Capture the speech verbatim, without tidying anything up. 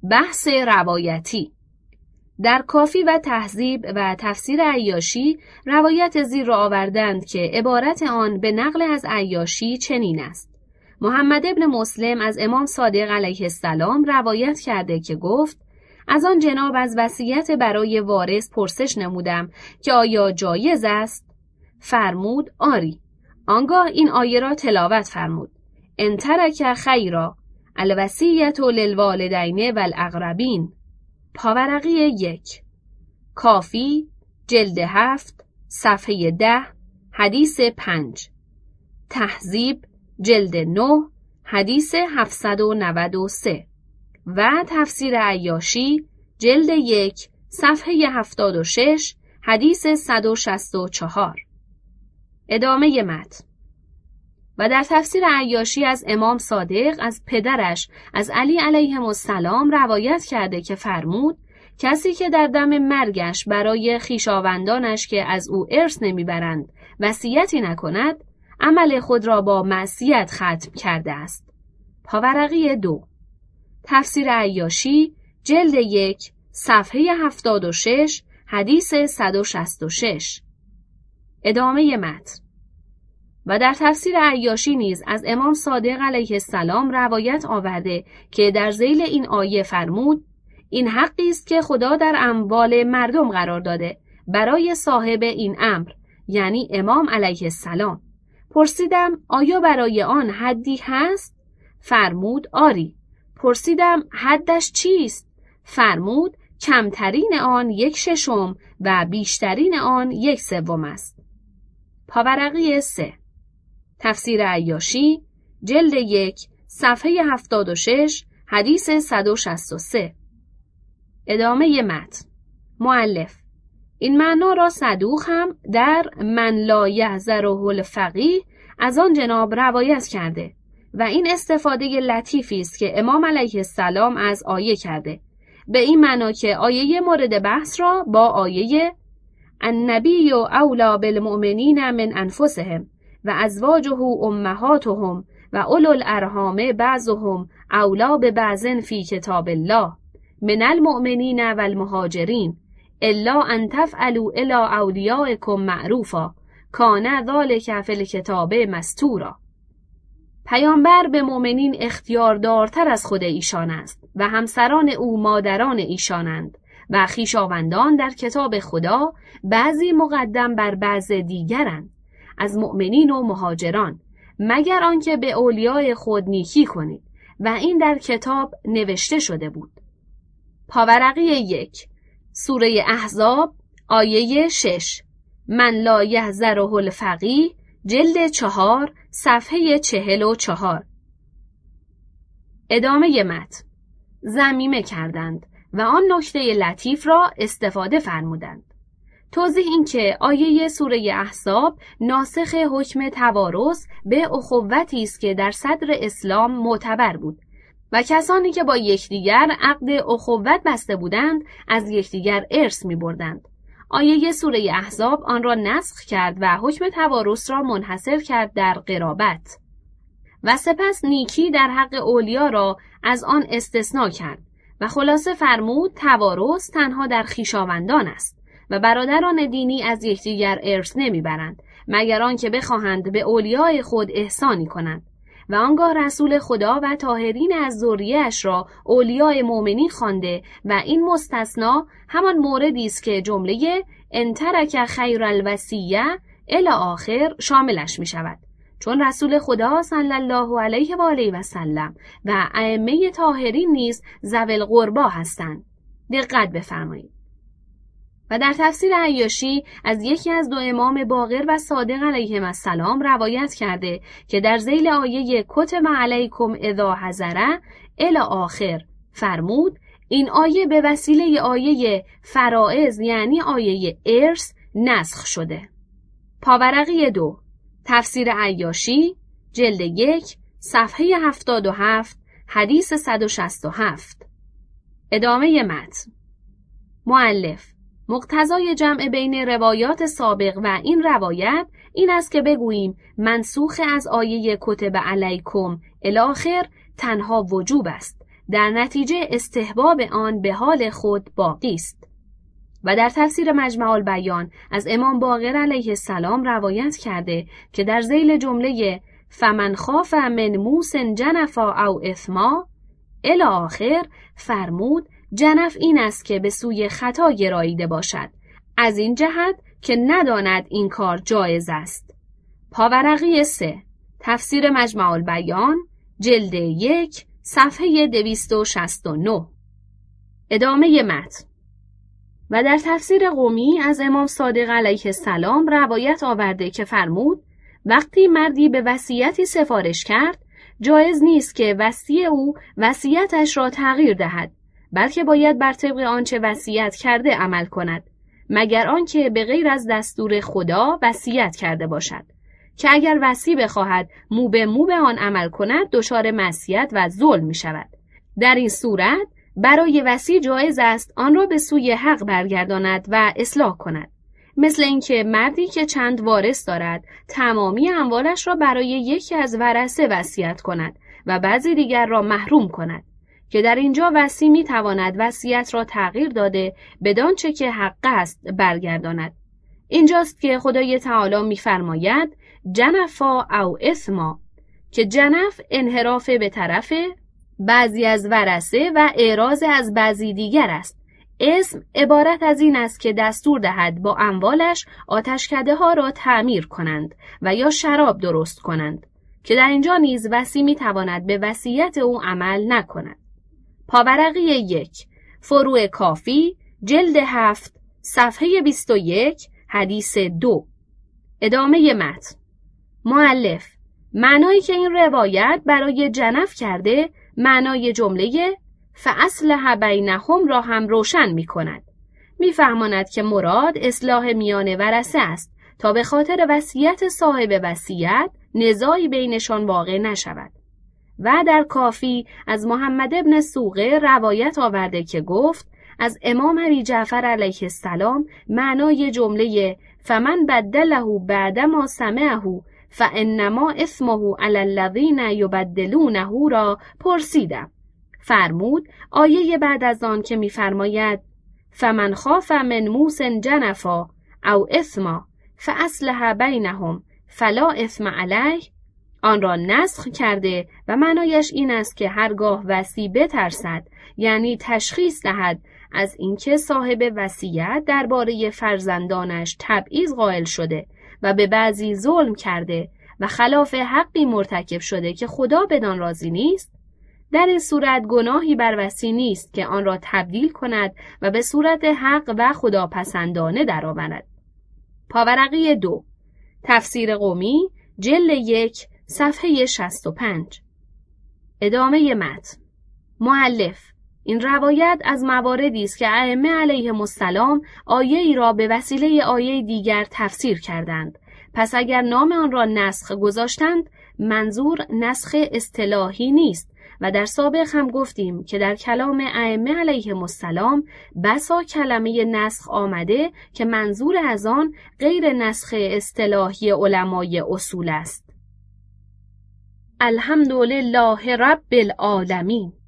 بحث روایتی. در کافی و تهذیب و تفسیر عیاشی روایت زیر را آوردند که عبارت آن به نقل از عیاشی چنین است: محمد ابن مسلم از امام صادق علیه السلام روایت کرده که گفت: از آن جناب از وصیت برای وارث پرسش نمودم که آیا جایز است؟ فرمود آری. آنگاه این آیه را تلاوت فرمود: ان ترک خیرا الوصیة للوالدین والاقربین. پاورقی یک. کافی جلد هفت صفحه ده حدیث پنج. تهذیب جلد نه حدیث هفتصد و نود و سه و تفسیر عیاشی جلد یک صفحه هفتاد و شش حدیث صد و شصت و چهار. ادامه متن. و در تفسیر عیاشی از امام صادق از پدرش از علی علیه السلام روایت کرده که فرمود: کسی که در دم مرگش برای خویشاوندانش که از او ارث نمیبرند وصیتی نکند، عمل خود را با معصیت ختم کرده است. پاورقی دو. تفسیر عیاشی جلد یک صفحه هفتاد و شش حدیث صد و شصت و شش. ادامه متن. و در تفسیر عیاشی نیز از امام صادق علیه السلام روایت آورده که در ذیل این آیه فرمود: این حقی است که خدا در اموال مردم قرار داده برای صاحب این امر، یعنی امام علیه السلام. پرسیدم آیا برای آن حدی هست؟ فرمود آری. پرسیدم حدش چیست؟ فرمود کمترین آن یک ششم و بیشترین آن یک سوم است. پاورقی سه. تفسیر عیاشی جلد یک صفحه هفتاد و شش حدیث صد و شصت و سه. ادامه متن. مؤلف این معنا را صدوق هم در من لا یحذره الفقیه از آن جناب روایت کرده و این استفاده لطیفی است که امام علیه السلام از آیه کرده، به این معنا که آیه مورد بحث را با آیه النبی اولی بالمؤمنین من انفسهم و ازواجه امهاتهم و اولو الارحام بعضهم اولی ببعض فی کتاب الله من المؤمنین والمهاجرین الا ان تفعلوا الی اولیائکم معروفا کان ذلک فی الکتاب مستورا. پیامبر به مؤمنین اختیاردارتر از خود ایشان است و همسران او مادران ایشانند و خویشاوندان در کتاب خدا بعضی مقدم بر بعض دیگرند از مؤمنین و مهاجران، مگر آنکه به اولیای خود نیکی کنید و این در کتاب نوشته شده بود. پاورقی یک. سوره احزاب آیه شش. من لا یحذره الفقیه جلد چهار صفحه چهل و چهار. ادامه متن. ضمیمه کردند و آن نکته لطیف را استفاده فرمودند. توضیح این که آیه سوره احزاب ناسخ حکم توارث به اخوتی است که در صدر اسلام معتبر بود و کسانی که با یکدیگر عقد اخوت بسته بودند از یکدیگر ارث می بردند. آیه سوره احزاب آن را نسخ کرد و حکم توارث را منحصر کرد در قرابت و سپس نیکی در حق اولیا را از آن استثناء کرد و خلاصه فرمود توارث تنها در خویشاوندان است و برادران دینی از یکدیگر ارث نمیبرند مگر آنکه بخواهند به اولیای خود احسانی کنند و آنگاه رسول خدا و طاهرین از ذریه‌اش را اولیای مؤمنین خوانده و این مستثنا همان موردی است که جمله ان ترک خیر الوصیه الی آخر شاملش می شود، چون رسول خدا صلی الله علیه و آله و سلم و ائمه طاهرین نیز ذوی القربی هستند. دقت بفرمایید. و در تفسیر عیاشی از یکی از دو امام باقر و صادق علیهم السلام روایت کرده که در ذیل آیه کتب علیکم اذا حضر الی آخر فرمود این آیه به وسیله آیه فرائض یعنی آیه ارث نسخ شده. پاورقی دو. تفسیر عیاشی جلد یک صفحه هفتاد و هفت حدیث صد و شصت و هفت. ادامه متن. مؤلف مقتضای جمع بین روایات سابق و این روایت این است که بگوییم منسوخ از آیه کتب علیکم الی آخر تنها وجوب است، در نتیجه استحباب آن به حال خود باقی است. و در تفسیر مجمع البیان از امام باقر علیه السلام روایت کرده که در ذیل جمله فمن خاف من موس جنفا او اثما الی آخر فرمود جنف این است که به سوی خطا گراییده باشد، از این جهت که نداند این کار جایز است. پاورقی سه، تفسیر مجمع البیان، جلد یک، صفحه دویست و شصت و نه. ادامه متن. و در تفسیر قمی از امام صادق علیه السلام روایت آورده که فرمود وقتی مردی به وصیتی سفارش کرد، جایز نیست که وصی او وصیتش را تغییر دهد، بلکه باید بر طبق آنچه وصیت کرده عمل کند، مگر آنکه به غیر از دستور خدا وصیت کرده باشد، که اگر وصی بخواهد مو به مو به آن عمل کند دچار معصیت و ظلم می شود. در این صورت برای وصی جایز است آن را به سوی حق برگرداند و اصلاح کند، مثل اینکه مردی که چند وارث دارد تمامی اموالش را برای یکی از ورثه وصیت کند و بعضی دیگر را محروم کند، که در اینجا وصی می تواند وصیت را تغییر داده بدانچه که حق است برگرداند. اینجاست که خدای تعالی می فرماید جنفا او اثما، که جنف انحراف به طرف بعضی از ورثه و اعراض از بعضی دیگر است. اسم عبارت از این است که دستور دهد با اموالش آتشکده ها را تعمیر کنند و یا شراب درست کنند، که در اینجا نیز وصی می تواند به وصیت او عمل نکند. پاورقی یک، فروع کافی، جلد هفت، صفحه بیست و یک، حدیث دو. ادامه متن. مؤلف معنایی که این روایت برای جنف کرده معنای جمله فاصلح بینهم را هم روشن می کند. می فهماند که مراد اصلاح میان ورثه است تا به خاطر وصیت صاحب وصیت نزاعی بینشان واقع نشود. و در کافی از محمد ابن سوقه روایت آورده که گفت از امام ابی جعفر علیه السلام معنای جمله فمن بدله بعدما سمعه فانما اسمه علی الذین یبدلونه را پرسیدم. فرمود آیه بعد از آن که می‌فرماید فمن خاف من موس جنفا او اثما فاصلح بینهم فلا اثم علیه آن را نسخ کرده و معنایش این است که هرگاه وصی بترسد، یعنی تشخیص دهد از اینکه صاحب وصیت درباره فرزندانش تبعیض قائل شده و به بعضی ظلم کرده و خلاف حقی مرتکب شده که خدا بدان راضی نیست، در این صورت گناهی بر وصی نیست که آن را تبدیل کند و به صورت حق و خداپسندانه درآورد. پاورقی دو، تفسیر قمی، جلد یک، صفحه شصت و پنج. ادامه متن. مؤلف این روایت از مواردی است که ائمه علیهم السلام آیه ای را به وسیله آیه دیگر تفسیر کردند. پس اگر نام آن را نسخ گذاشتند، منظور نسخ اصطلاحی نیست و در سابق هم گفتیم که در کلام ائمه علیهم السلام بسا کلمه نسخ آمده که منظور از آن غیر نسخ اصطلاحی علمای اصول است. الحمدلله رب العالمین.